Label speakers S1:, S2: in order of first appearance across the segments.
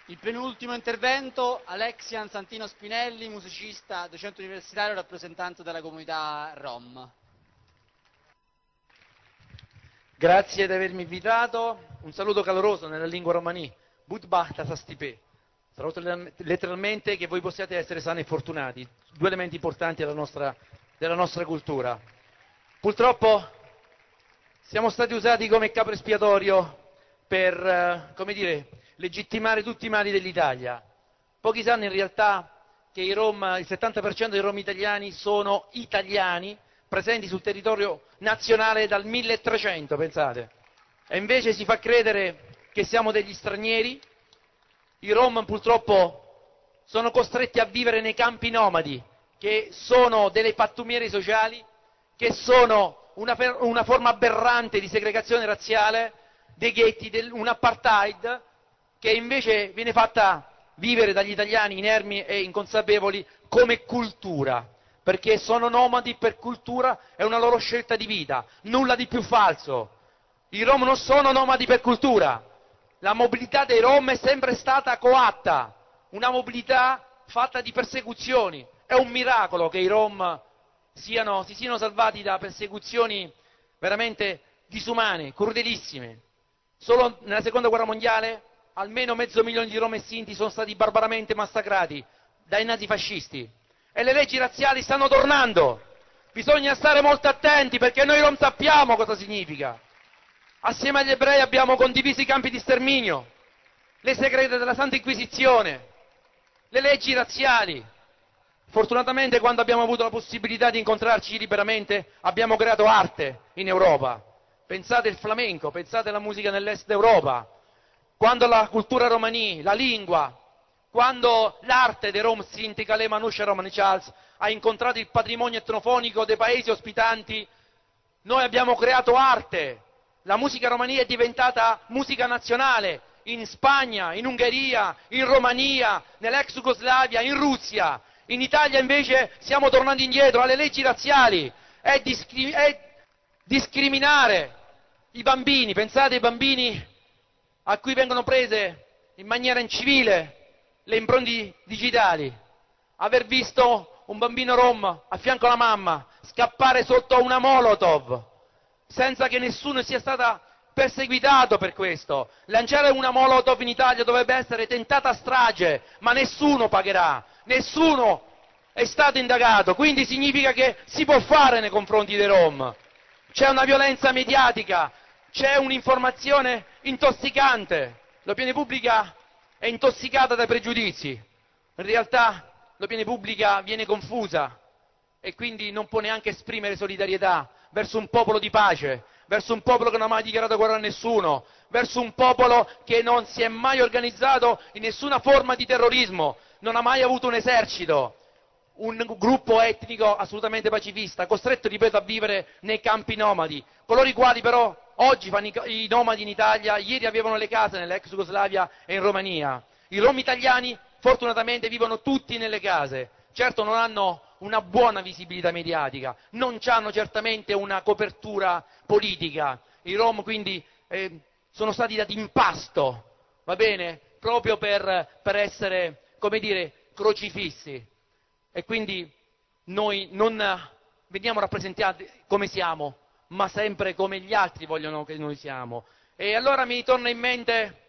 S1: Il penultimo intervento, Alexian Santino Spinelli, musicista, docente universitario, rappresentante della comunità Rom.
S2: Grazie di avermi invitato, un saluto caloroso nella lingua romani, Budbachta Sastipè, tradotto letteralmente che voi possiate essere sani e fortunati, due elementi importanti della nostra cultura. Purtroppo siamo stati usati come capro espiatorio per, come dire, legittimare tutti i mali dell'Italia. Pochi sanno in realtà che il 70% dei rom italiani sono italiani, presenti sul territorio nazionale dal 1300, pensate. E invece si fa credere che siamo degli stranieri. I rom purtroppo sono costretti a vivere nei campi nomadi, che sono delle pattumiere sociali, che sono una forma aberrante di segregazione razziale, dei ghetti, un apartheid che invece viene fatta vivere dagli italiani inermi e inconsapevoli come cultura, perché sono nomadi per cultura, è una loro scelta di vita, nulla di più falso. I rom non sono nomadi per cultura, la mobilità dei rom è sempre stata coatta, una mobilità fatta di persecuzioni. È un miracolo che i rom si siano salvati da persecuzioni veramente disumane, crudelissime. Solo nella seconda guerra mondiale almeno 500.000 di rom e sinti sono stati barbaramente massacrati dai nazifascisti. E le leggi razziali stanno tornando. Bisogna stare molto attenti perché noi rom sappiamo cosa significa. Assieme agli ebrei abbiamo condiviso i campi di sterminio, le segrete della Santa Inquisizione, le leggi razziali. Fortunatamente quando abbiamo avuto la possibilità di incontrarci liberamente abbiamo creato arte in Europa. Pensate al flamenco, pensate alla musica nell'est d'Europa. Quando la cultura romani, la lingua, quando l'arte dei Rom Sinti Calè Manuscia Romani Charles ha incontrato il patrimonio etnofonico dei paesi ospitanti, noi abbiamo creato arte. La musica romani è diventata musica nazionale in Spagna, in Ungheria, in Romania, nell'ex Jugoslavia, in Russia. In Italia invece siamo tornando indietro alle leggi razziali, è discriminare i bambini, pensate ai bambini a cui vengono prese in maniera incivile le impronte digitali. Aver visto un bambino rom a fianco alla mamma scappare sotto una Molotov senza che nessuno sia stato perseguitato per questo. Lanciare una Molotov in Italia dovrebbe essere tentata strage, ma nessuno pagherà, nessuno è stato indagato, quindi significa che si può fare nei confronti dei rom. C'è una violenza mediatica, c'è un'informazione intossicante, l'opinione pubblica è intossicata dai pregiudizi, in realtà l'opinione pubblica viene confusa e quindi non può neanche esprimere solidarietà verso un popolo di pace, verso un popolo che non ha mai dichiarato guerra a nessuno, verso un popolo che non si è mai organizzato in nessuna forma di terrorismo, non ha mai avuto un esercito, un gruppo etnico assolutamente pacifista, costretto, ripeto, a vivere nei campi nomadi. Coloro i quali però oggi fanno i nomadi in Italia, ieri avevano le case nell'ex Jugoslavia e in Romania. I rom italiani fortunatamente vivono tutti nelle case, certo non hanno una buona visibilità mediatica, non hanno certamente una copertura politica. I rom quindi sono stati dati in pasto, va bene, proprio per essere, come dire, crocifissi. E quindi noi non veniamo rappresentati come siamo, ma sempre come gli altri vogliono che noi siamo. E allora mi torna in mente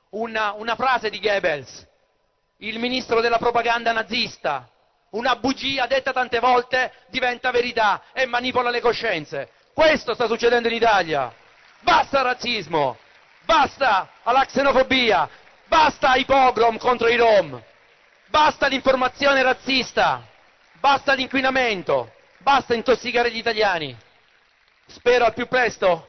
S2: una frase di Goebbels, il ministro della propaganda nazista: una bugia detta tante volte diventa verità e manipola le coscienze. Questo sta succedendo in Italia. Basta razzismo, basta alla xenofobia, basta ai pogrom contro i rom, basta l'informazione razzista, basta l'inquinamento, basta intossicare gli italiani. Spero al più presto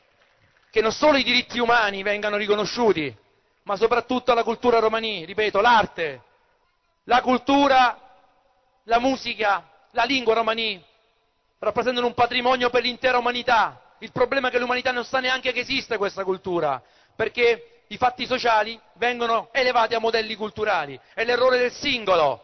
S2: che non solo i diritti umani vengano riconosciuti, ma soprattutto la cultura romani, ripeto, l'arte, la cultura, la musica, la lingua romani rappresentano un patrimonio per l'intera umanità. Il problema è che l'umanità non sa neanche che esiste questa cultura, perché i fatti sociali vengono elevati a modelli culturali e l'errore del singolo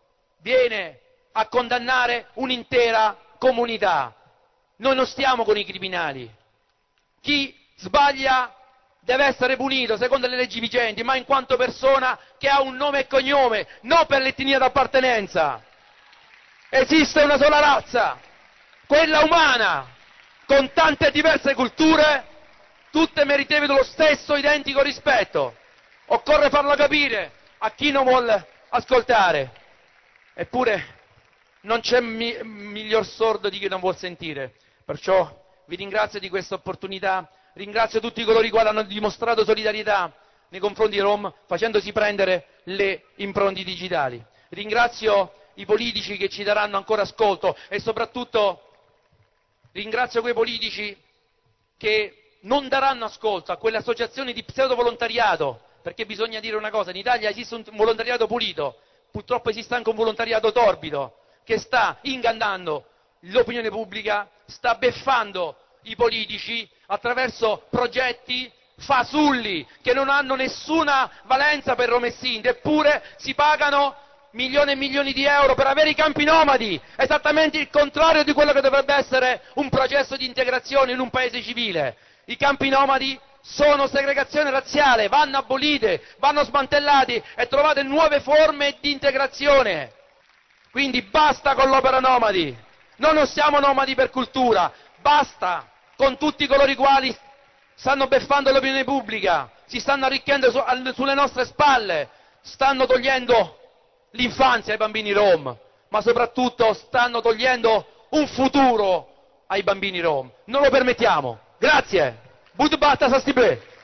S2: viene a condannare un'intera comunità. Noi non stiamo con i criminali. Chi sbaglia deve essere punito secondo le leggi vigenti, ma in quanto persona che ha un nome e cognome, non per l'etnia d'appartenenza. Esiste una sola razza, quella umana, con tante diverse culture, tutte meritevoli dello stesso identico rispetto. Occorre farlo capire a chi non vuole ascoltare. Eppure non c'è miglior sordo di chi non vuol sentire. Perciò vi ringrazio di questa opportunità, ringrazio tutti coloro i quali hanno dimostrato solidarietà nei confronti dei Rom facendosi prendere le impronte digitali. Ringrazio i politici che ci daranno ancora ascolto e soprattutto ringrazio quei politici che non daranno ascolto a quelle associazioni di pseudo-volontariato, perché bisogna dire una cosa, in Italia esiste un volontariato pulito, purtroppo esiste anche un volontariato torbido, che sta ingannando l'opinione pubblica, sta beffando i politici attraverso progetti fasulli che non hanno nessuna valenza per Roma e Sind, eppure si pagano milioni e milioni di euro per avere i campi nomadi, esattamente il contrario di quello che dovrebbe essere un processo di integrazione in un paese civile. I campi nomadi sono segregazione razziale, vanno abolite, vanno smantellati e trovate nuove forme di integrazione. Quindi basta con l'opera nomadi, noi non siamo nomadi per cultura, basta con tutti coloro i quali stanno beffando l'opinione pubblica, si stanno arricchendo sulle nostre spalle, stanno togliendo l'infanzia ai bambini rom, ma soprattutto stanno togliendo un futuro ai bambini rom. Non lo permettiamo. Grazie. Bud batta Sastible.